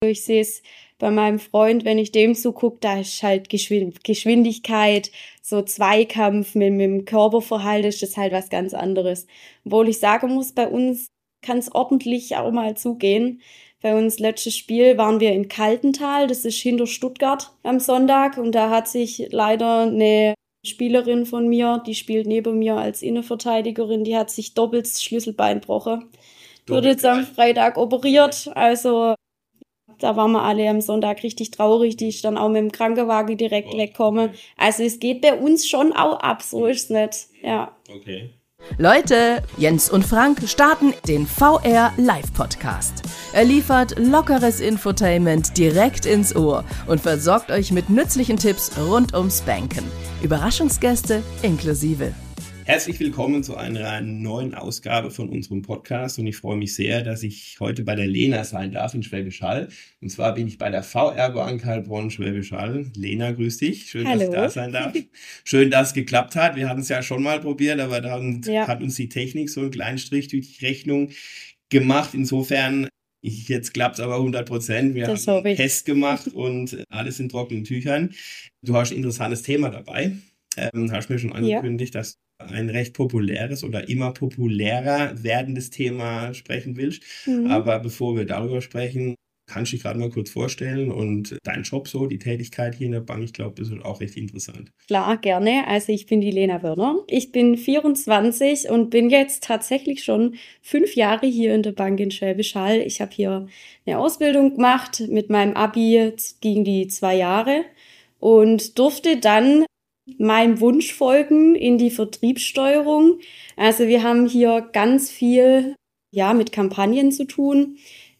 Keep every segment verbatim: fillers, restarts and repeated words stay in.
Ich sehe es bei meinem Freund, wenn ich dem zugucke, da ist halt Geschwind- Geschwindigkeit, so Zweikampf mit, mit dem Körperverhalten ist das halt was ganz anderes. Obwohl ich sagen muss, bei uns kann es ordentlich auch mal zugehen. Bei uns letztes Spiel waren wir in Kaltental, das ist hinter Stuttgart am Sonntag, und da hat sich leider eine Spielerin von mir, die spielt neben mir als Innenverteidigerin, die hat sich doppelt das Schlüsselbein gebrochen. Wurde jetzt am Freitag operiert, also da waren wir alle am Sonntag richtig traurig. Die ist dann auch mit dem Krankenwagen direkt weggekommen. Also es geht bei uns schon auch ab, so ist es nicht. Ja. Okay. Leute, Jens und Frank starten den V R Live Podcast. Er liefert lockeres Infotainment direkt ins Ohr und versorgt euch mit nützlichen Tipps rund ums Banken. Überraschungsgäste inklusive. Herzlich willkommen zu einer neuen Ausgabe von unserem Podcast, und ich freue mich sehr, dass ich heute bei der Lena sein darf in Schwäbisch Hall. Und zwar bin ich bei der V R Bank Heilbronn Schwäbisch Hall. Lena, grüß dich. Schön, Hallo. Dass ich da sein darf. Schön, dass es geklappt hat. Wir hatten es ja schon mal probiert, aber dann Ja. hat uns die Technik so einen kleinen Strich durch die Rechnung gemacht. Insofern, ich, jetzt klappt es aber hundert Prozent. Wir Das haben hoffe einen ich. Test gemacht und alles in trockenen Tüchern. Du hast ein interessantes Thema dabei. Ähm, hast mir schon angekündigt, dass ein recht populäres oder immer populärer werdendes Thema sprechen willst. Mhm. Aber bevor wir darüber sprechen, kannst du dich gerade mal kurz vorstellen und deinen Job so, die Tätigkeit hier in der Bank, ich glaube, das ist auch recht interessant. Klar, gerne. Also ich bin die Lena Wörner. Ich bin vierundzwanzig und bin jetzt tatsächlich schon fünf Jahre hier in der Bank in Schwäbisch Hall. Ich habe hier eine Ausbildung gemacht. Mit meinem Abi ging die zwei Jahre und durfte dann meinem Wunsch folgen in die Vertriebssteuerung. Also wir haben hier ganz viel, ja, mit Kampagnen zu tun.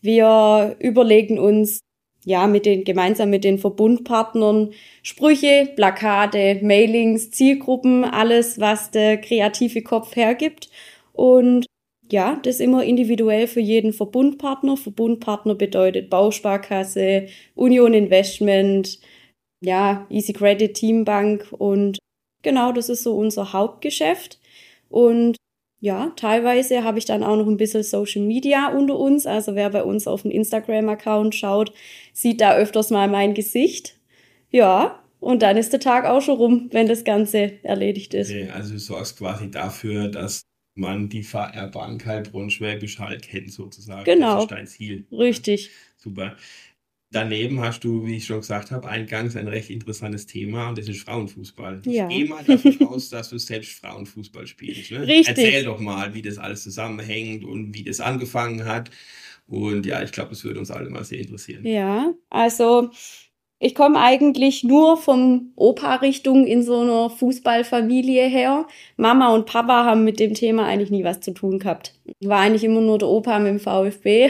Wir überlegen uns, ja, mit den, gemeinsam mit den Verbundpartnern Sprüche, Plakate, Mailings, Zielgruppen, alles, was der kreative Kopf hergibt. Und ja, das immer individuell für jeden Verbundpartner. Verbundpartner bedeutet Bausparkasse, Union Investment, ja, Easy Credit, Teambank, und genau, das ist so unser Hauptgeschäft. Und ja, teilweise habe ich dann auch noch ein bisschen Social Media unter uns. Also wer bei uns auf den Instagram-Account schaut, sieht da öfters mal mein Gesicht. Ja, und dann ist der Tag auch schon rum, wenn das Ganze erledigt ist. Okay, also du sorgst quasi dafür, dass man die V R Bank Heilbronn Schwäbisch Hall kennt sozusagen. Genau. Das ist dein Ziel. Richtig. Super. Daneben hast du, wie ich schon gesagt habe, eingangs ein recht interessantes Thema, und das ist Frauenfußball. Ja. Ich gehe mal davon aus, dass du selbst Frauenfußball spielst. Ne? Richtig. Erzähl doch mal, wie das alles zusammenhängt und wie das angefangen hat. Und ja, ich glaube, das würde uns alle mal sehr interessieren. Ja, also ich komme eigentlich nur vom Opa-Richtung in so einer Fußballfamilie her. Mama und Papa haben mit dem Thema eigentlich nie was zu tun gehabt. War eigentlich immer nur der Opa mit dem VfB.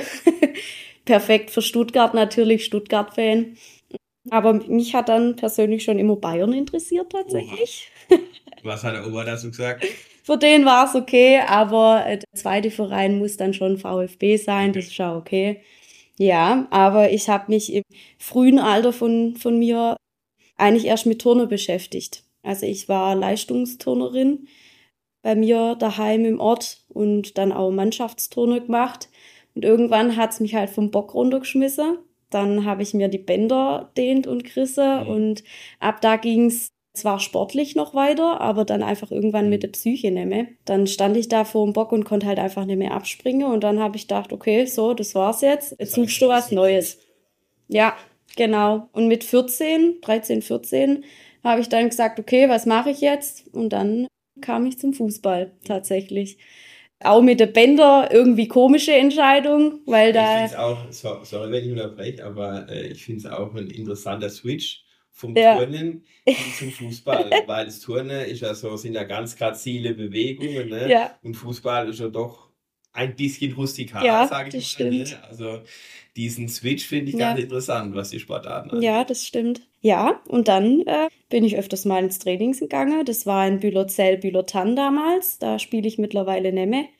Perfekt für Stuttgart natürlich, Stuttgart-Fan. Aber mich hat dann persönlich schon immer Bayern interessiert tatsächlich. Was hat der Opa dazu gesagt? Für den war es okay, aber der zweite Verein muss dann schon VfB sein, das ist ja okay. Ja, aber ich habe mich im frühen Alter von, von mir eigentlich erst mit Turnen beschäftigt. Also ich war Leistungsturnerin bei mir daheim im Ort und dann auch Mannschaftsturnen gemacht. Und irgendwann hat's mich halt vom Bock runtergeschmissen. Dann habe ich mir die Bänder dehnt und gerissen, Mhm. und ab da ging's zwar sportlich noch weiter, aber dann einfach irgendwann mit der Psyche nicht mehr. Dann stand ich da vor dem Bock und konnte halt einfach nicht mehr abspringen, und dann habe ich gedacht, okay, so, das war's jetzt. Jetzt suchst du was Neues. Ja, genau. Und mit vierzehn, dreizehn, vierzehn habe ich dann gesagt, okay, was mache ich jetzt? Und dann kam ich zum Fußball tatsächlich. Auch mit der Bänder irgendwie komische Entscheidung, weil Ich da... finde es auch, so- sorry, wenn ich unterbreche, aber äh, ich finde es auch ein interessanter Switch vom Ja. Turnen hin zum Fußball, weil das Turnen ist ja so, sind ja ganz grazile Bewegungen, ne? Ja. Und Fußball ist ja doch ein bisschen rustikal, Ja, sage ich das mal. stimmt. Ne? Also diesen Switch finde ich Ja. ganz interessant, was die Sportarten angeht. Ja, das stimmt. Ja, und dann äh, bin ich öfters mal ins Training gegangen. Das war in Bühlerzell, Bühlertann damals. Da spiele ich mittlerweile nicht mehr.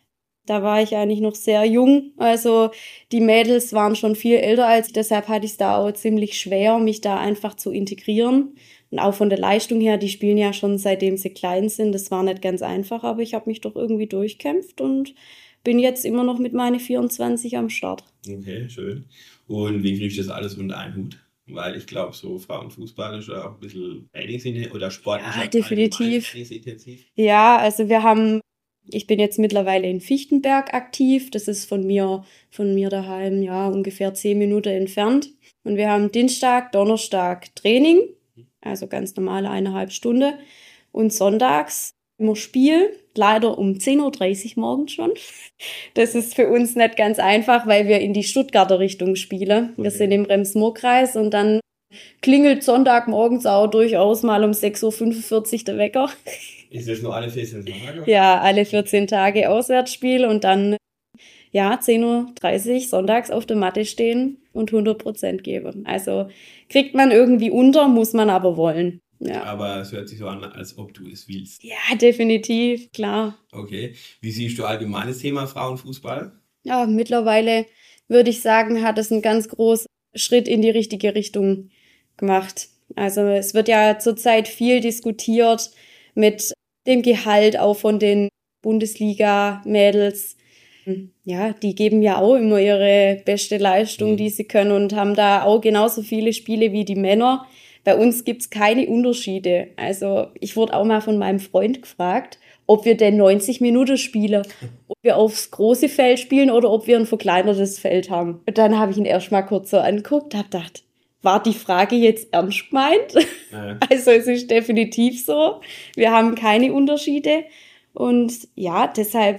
Da war ich eigentlich noch sehr jung. Also die Mädels waren schon viel älter als ich. Deshalb hatte ich es da auch ziemlich schwer, mich da einfach zu integrieren. Und auch von der Leistung her, die spielen ja schon seitdem sie klein sind. Das war nicht ganz einfach, aber ich habe mich doch irgendwie durchkämpft und bin jetzt immer noch mit meine vierundzwanzig am Start. Okay, schön. Und wie kriegst du das alles unter einen Hut? Weil ich glaube, so Frauenfußball ist ja auch ein bisschen trainingsintensiv oder sportlich Ja, definitiv. trainingsintensiv. Ja, also wir haben, ich bin jetzt mittlerweile in Fichtenberg aktiv. Das ist von mir, von mir daheim, ja, ungefähr zehn Minuten entfernt. Und wir haben Dienstag, Donnerstag Training, also ganz normale eineinhalb Stunde. Und sonntags immer Spiel, leider um zehn Uhr dreißig morgens schon. Das ist für uns nicht ganz einfach, weil wir in die Stuttgarter Richtung spielen. Wir Okay. sind im Rems-Murr-Kreis und dann klingelt Sonntagmorgens auch durchaus mal um sechs Uhr fünfundvierzig der Wecker. Ist das nur alle vierzehn Tage? Ja, alle vierzehn Tage Auswärtsspiel und dann, ja, zehn Uhr dreißig sonntags auf der Matte stehen und hundert Prozent geben. Also kriegt man irgendwie unter, muss man aber wollen. Ja. Aber es hört sich so an, als ob du es willst. Ja, definitiv, klar. Okay. Wie siehst du allgemein das Thema Frauenfußball? Ja, mittlerweile würde ich sagen, hat es einen ganz großen Schritt in die richtige Richtung gemacht. Also es wird ja zurzeit viel diskutiert mit dem Gehalt auch von den Bundesliga-Mädels. Ja, die geben ja auch immer ihre beste Leistung, Mhm. die sie können und haben da auch genauso viele Spiele wie die Männer. Bei uns gibt's keine Unterschiede. Also ich wurde auch mal von meinem Freund gefragt, ob wir denn neunzig Minuten spielen, ob wir aufs große Feld spielen oder ob wir ein verkleinertes Feld haben. Und dann habe ich ihn erst mal kurz so angeguckt, habe gedacht, war die Frage jetzt ernst gemeint? Ja. Also es ist definitiv so. Wir haben keine Unterschiede. Und ja, deshalb,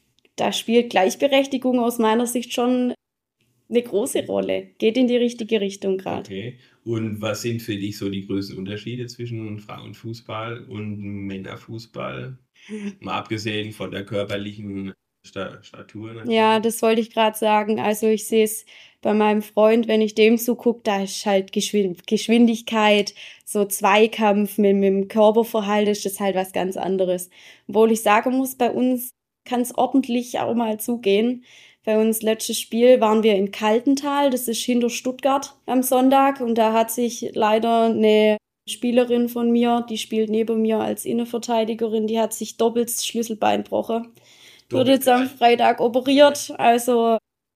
da spielt Gleichberechtigung aus meiner Sicht schon eine große Rolle. Geht in die richtige Richtung gerade. Okay. Und was sind für dich so die größten Unterschiede zwischen Frauenfußball und Männerfußball? Mal abgesehen von der körperlichen Sta Statur natürlich. Ja, das wollte ich gerade sagen. Also ich sehe es bei meinem Freund, wenn ich dem zugucke, da ist halt Geschwind Geschwindigkeit, so Zweikampf mit, mit dem Körperverhalt ist das halt was ganz anderes. Obwohl ich sagen muss, bei uns kann es ordentlich auch mal zugehen. Bei uns letztes Spiel waren wir in Kaltental, das ist hinter Stuttgart am Sonntag und da hat sich leider eine Spielerin von mir, die spielt neben mir als Innenverteidigerin, die hat sich doppelt das Schlüsselbein gebrochen. Wird jetzt am Freitag operiert, also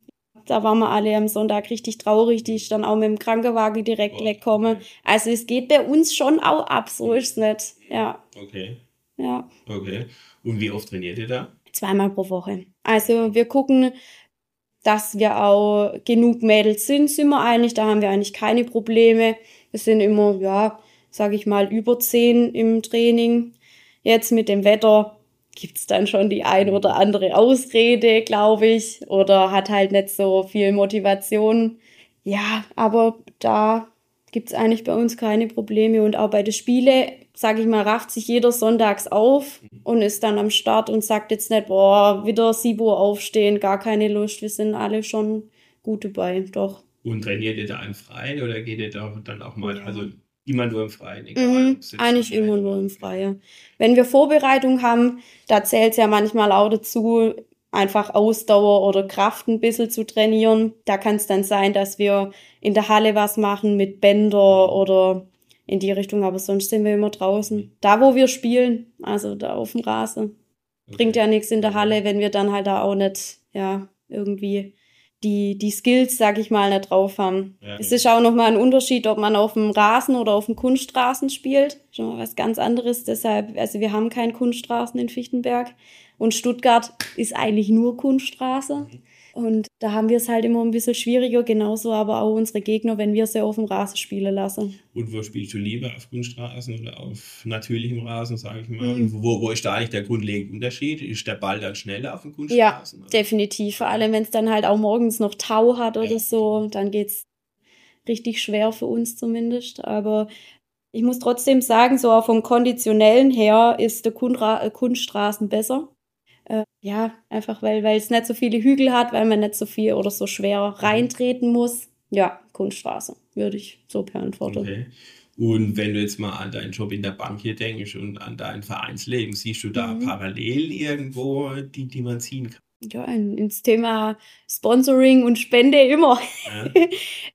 da waren wir alle am Sonntag richtig traurig, die ist dann auch mit dem Krankenwagen direkt Oh, weggekommen. okay. Also es geht bei uns schon auch ab, so ist es nicht. Ja, Okay, ja. okay. Und wie oft trainiert ihr da? Zweimal pro Woche. Also wir gucken, dass wir auch genug Mädels sind, sind wir eigentlich. Da haben wir eigentlich keine Probleme. Wir sind immer, ja, sag ich mal, über zehn im Training. Jetzt mit dem Wetter gibt's dann schon die ein oder andere Ausrede, glaube ich. Oder hat halt nicht so viel Motivation. Ja, aber da gibt's eigentlich bei uns keine Probleme. Und auch bei den Spielen, sag ich mal, rafft sich jeder sonntags auf und ist dann am Start und sagt jetzt nicht, boah, wieder sieben Uhr aufstehen, gar keine Lust. Wir sind alle schon gut dabei, doch. Und trainiert ihr da im Freien oder geht ihr da dann auch mal, Ja. also immer nur im Freien? Egal, Mhm, ob es jetzt eigentlich online immer oder- nur im Freien. Wenn wir Vorbereitung haben, da zählt's ja manchmal auch dazu, einfach Ausdauer oder Kraft ein bisschen zu trainieren. Da kann es dann sein, dass wir in der Halle was machen mit Bänder oder in die Richtung, aber sonst sind wir immer draußen. Da, wo wir spielen, also da auf dem Rasen. Bringt ja nichts in der Halle, wenn wir dann halt da auch nicht, ja, irgendwie die, die Skills, sag ich mal, nicht drauf haben. Ja. Es ist auch nochmal ein Unterschied, ob man auf dem Rasen oder auf dem Kunstrasen spielt. Schon mal was ganz anderes. Deshalb, also wir haben keinen Kunstrasen in Fichtenberg. Und Stuttgart ist eigentlich nur Kunststraße. Und da haben wir es halt immer ein bisschen schwieriger, genauso aber auch unsere Gegner, wenn wir sie auf dem Rasen spielen lassen. Und wo spielst du lieber? Auf Kunststraßen oder auf natürlichem Rasen, sage ich mal? Mhm. Wo, wo ist da eigentlich der grundlegende Unterschied? Ist der Ball dann schneller auf dem Ja, Kunststraßen? oder? definitiv. Vor allem, wenn es dann halt auch morgens noch Tau hat oder Ja. so, dann geht's richtig schwer für uns zumindest. Aber ich muss trotzdem sagen, so auch vom Konditionellen her ist der Kundra äh, Kunststraßen besser. Äh, ja, einfach weil weil es nicht so viele Hügel hat, weil man nicht so viel oder so schwer reintreten muss. Ja, Kunststraße, würde ich so beantworten. Okay. Und wenn du jetzt mal an deinen Job in der Bank hier denkst und an dein Vereinsleben, siehst du da Mhm. parallel irgendwo, die, die man ziehen kann? Ja, in, ins Thema Sponsoring und Spende immer. Ja?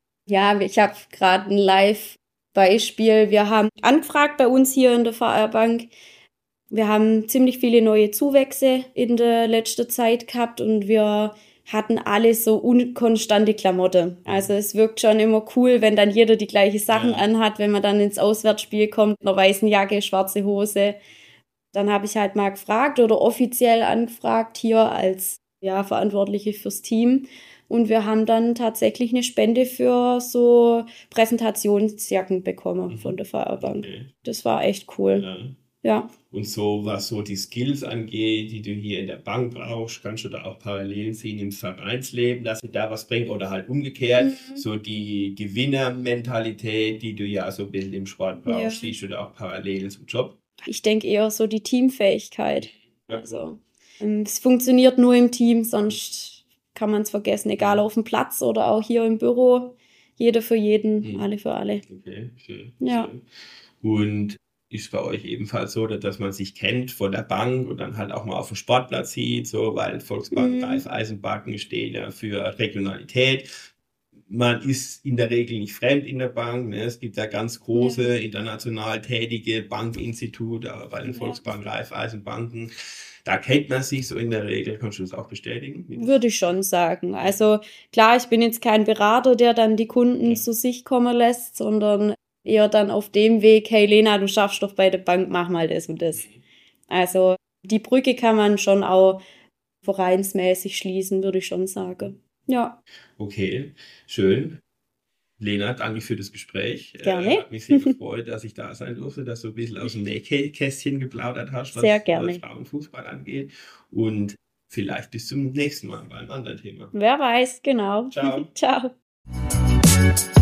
Ja, ich habe gerade ein Live-Beispiel. Wir haben angefragt bei uns hier in der V R-Bank. Wir haben ziemlich viele neue Zuwächse in der letzten Zeit gehabt und wir hatten alle so unkonstante Klamotte. Also es wirkt schon immer cool, wenn dann jeder die gleichen Sachen Ja. anhat, wenn man dann ins Auswärtsspiel kommt, mit einer weißen Jacke, schwarze Hose. Dann habe ich halt mal gefragt oder offiziell angefragt hier als ja, Verantwortliche fürs Team. Und wir haben dann tatsächlich eine Spende für so Präsentationsjacken bekommen Mhm. von der Feuerbank. Okay. Das war echt cool. Ja. Ja. Und so, was so die Skills angeht, die du hier in der Bank brauchst, kannst du da auch Parallelen sehen im Vereinsleben, dass sie da was bringt oder halt umgekehrt, Mhm. so die Gewinnermentalität, die du ja so ein bisschen im Sport brauchst, Ja. siehst du da auch Parallelen zum Job? Ich denke eher so die Teamfähigkeit. Ja. Also, ähm, es funktioniert nur im Team, sonst kann man es vergessen, egal auf dem Platz oder auch hier im Büro. Jeder für jeden, Mhm. alle für alle. Okay, schön. Ja. schön. Und ist bei euch ebenfalls so, dass man sich kennt von der Bank und dann halt auch mal auf dem Sportplatz sieht, so, weil Volksbank, Mhm. Raiffeisenbanken steht ja für Regionalität. Man ist in der Regel nicht fremd in der Bank. Ne? Es gibt ja ganz große, international tätige Bankinstitute, aber bei den Ja. Volksbank, Raiffeisenbanken, da kennt man sich so in der Regel. Kannst du das auch bestätigen? Würde ich schon sagen. Also klar, ich bin jetzt kein Berater, der dann die Kunden Ja. zu sich kommen lässt, sondern eher dann auf dem Weg, hey Lena, du schaffst doch bei der Bank, mach mal das und das. Also die Brücke kann man schon auch vereinsmäßig schließen, würde ich schon sagen. Ja, Okay, schön. Lena, danke für das Gespräch. Gerne. Äh, hat mich sehr gefreut, dass ich da sein durfte, dass du ein bisschen aus dem Nähkästchen geplaudert hast, was Sehr gerne. äh, Frauenfußball angeht. Und vielleicht bis zum nächsten Mal bei einem anderen Thema. wer weiß, genau. Ciao. Ciao.